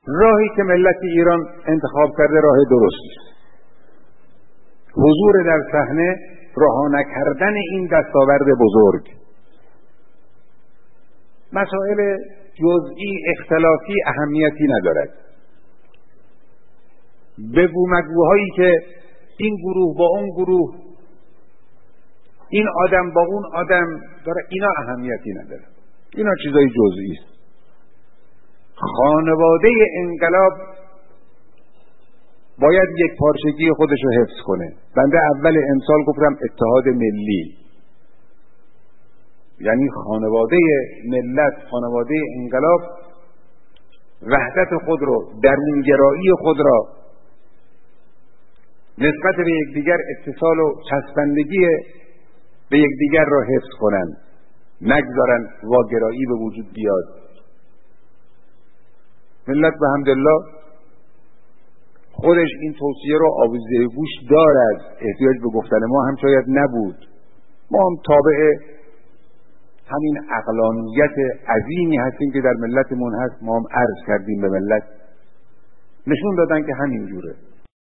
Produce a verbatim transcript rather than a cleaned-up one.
راهی که ملت ایران انتخاب کرده راه درستی است. حضور در صحنه، رها نکردن این دستاورد بزرگ. مسائل جزئی اختلافی اهمیتی ندارد. بگو مگوهایی که این گروه با اون گروه، این آدم با اون آدم داره، اینا اهمیتی نداره. اینا چیزای جزئی است. خانواده انقلاب باید یک پارچگی خودش رو حفظ کنه. بنده اول امسال گفتم اتحاد ملی، یعنی خانواده ملت، خانواده انقلاب وحدت خود رو، درونگرایی خود را نسبت به یکدیگر، اتصال و چسبندگی به یکدیگر را حفظ کنند، نگذارن واگرایی به وجود بیاد. ملت به حمدالله خودش این توصیه رو آویزه گوش دارد، احتیاج به گفتن ما هم شاید نبود. ما هم تابع همین عقلانیت عظیمی هستیم که در ملتمون هست. ما هم عرض کردیم به ملت، نشون دادن که همین جوره.